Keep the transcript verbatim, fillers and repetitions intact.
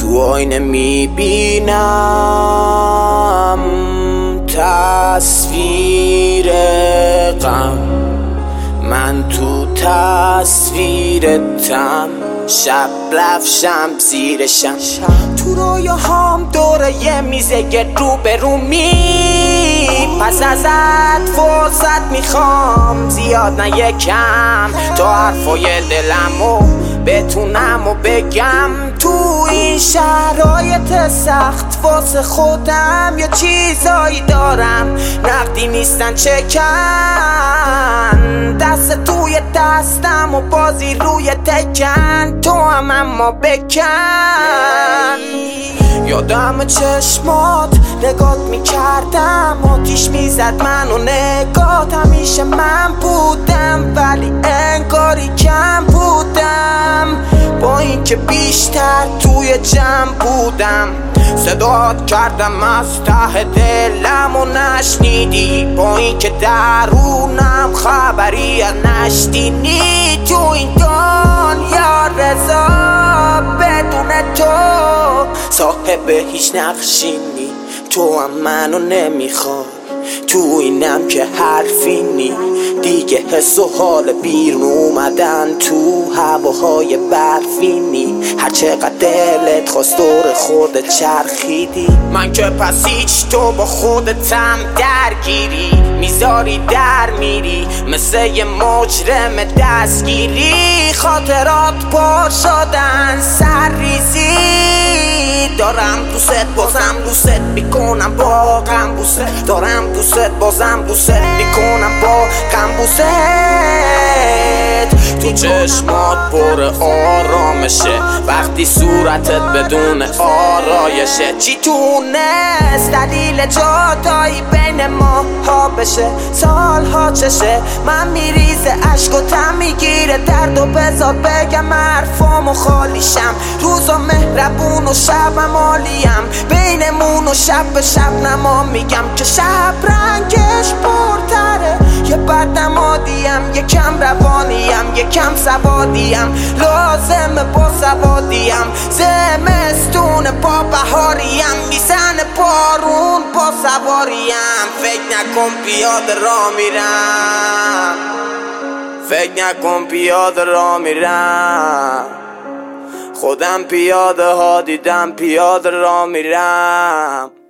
تو آینه میبینم تصویر غم، من تو تصویرتم، شب لفشم زیر شم، تو رویاهام دوره یه میزه گرد رو به رو می، پس ازت فرصت میخوام زیاد نه یکم، تا حرفای دلمو بتونم و بگم. تو این شرایط سخت واسه خودم یا چیزایی دارم نقدی نیستن چکن، دست توی دستم و بازی روی تکن، تو هم اما بکن. یادم چشمات نگات میکردم، آتیش میزد منو نگات، همیشه من بودم ولی انگاری کم بودم، با اینکه بیشتر توی جمع بودم. صدات کردم از ته دلم و نشنیدی، با اینکه درونم خبری از نشدینی. تو این دنیا رضا بدون تو صاحب هیچ نقشینی، تو هم منو نمیخوای، تو اینم که حرفی نی دیگه، حس و حال بیرون اومدن تو هواهای برفینی، هر چقدر دلت خواست دور خودت چرخیدی. من که پس هیچ تو با خودتم درگیری، میذاری در میری مثل یه مجرم دستگیری، خاطرات پر شدن سرریزی، دارم دوست بازم دوست میکنم با غم بوسه، دارم دوست بازم دوست میکنم با غم بوسه. تو چشمات پر آرامشه وقتی صورتت بدون آرایشه، چی تونست دلیل جدایی بین ما ها بشه؟ سالها چشه من میریزه عشق و تم میگیره درد و بذار بگم حرفامو خالیشم، روزا مهربون و شبم عالیم، بینمون و شب به شب نما میگم که شب رنگش پرتره، یه بد نمادیم، یه کم روانیم، یه کم سوادیم، لازمه با سوادیم، زمستون با بهاریم، میزن بارون با سواریم. فکر نکن پیاده را میرم، فکر نکن پیاده را میرم، خودم پیاده ها دیدم پیاده را میرم.